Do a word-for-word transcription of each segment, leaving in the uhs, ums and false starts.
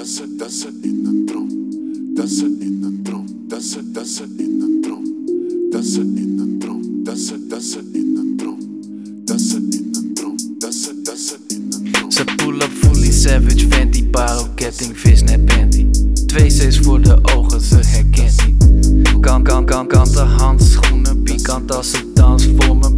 dansen, dansen in een droom. Dansen in een droom. Dansen, dansen in een droom. Dansen in een droom. Dansen, dansen in een droom. Dansen in een droom. Dansen, dansen in een droom. Ze pull up fully savage, Fenty, paro, ketting, vis, net panty. Twee C's voor de ogen, ze herkent niet. Kan, kan, kan, kante handschoenen, pikant als ze dans voor me.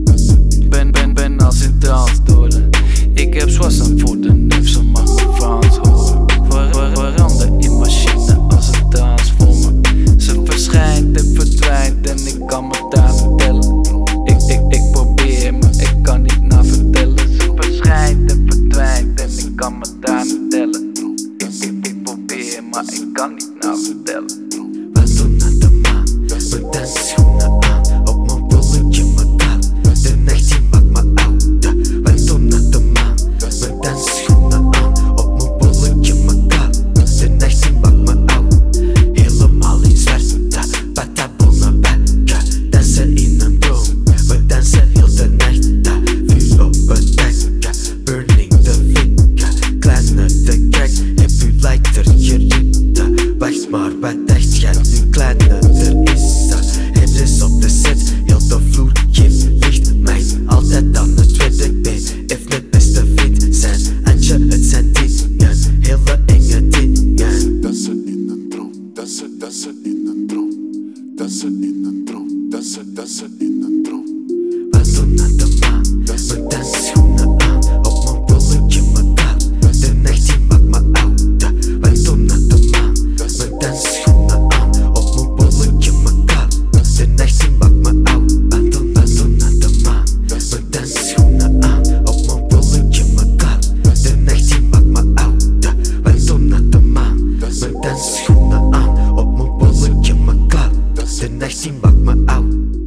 Ben, ben, ben als in trance door de. Ik heb zwassen voor de neef, ze mag me Frans horen. Ver, ver, verander in machine als ze dans voor me. Ze verschijnt en verdwijnt en ik kan me daar vertellen. Ik, ik, ik probeer maar ik kan niet naar vertellen. Ze verschijnt en verdwijnt en ik kan me daar vertellen. Ik, ik, ik probeer maar ik kan niet naar vertellen. We doen naar de maan, we dansen schoenen aan. Op mijn bolletje metaal, de nacht die maakt me oud. We doen naar de maan, we dansen schoenen aan. Op mijn bolletje metaal, de nacht die maakt me oud. Helemaal in zwart, patabonnen bakken. Dansen in een droom, we dansen heel de nacht. Vuur op het dak, burning de fik. Kleine de kijk, heb u lighter geriet. Wacht maar, wat dacht jij nu kleiner is? Het is op de set, heel de vloer geeft licht. Mij altijd aan het tweede been, heeft het beste vriend zijn. Antje, het zijn dingen, hele enge dingen. Dansen in een droom, dansen, dansen in een droom. Dansen in een droom, dansen, dansen in een droom. We doen naar de maan, we dansen schoenen aan. Op mijn bolletje metaal, de nacht die maakt me oud. We doen naar de maan, we dansen schoenen aan. Op mijn bolletje metaal, de nacht die maakt me oud. We doen, we doen naar de maan, we dansen schoenen aan. Op mijn bolletje metaal, de nacht die maakt me oud. We doen naar de maan, we dansen schoenen aan. Op mijn bolletje metaal, de nacht die maakt me oud.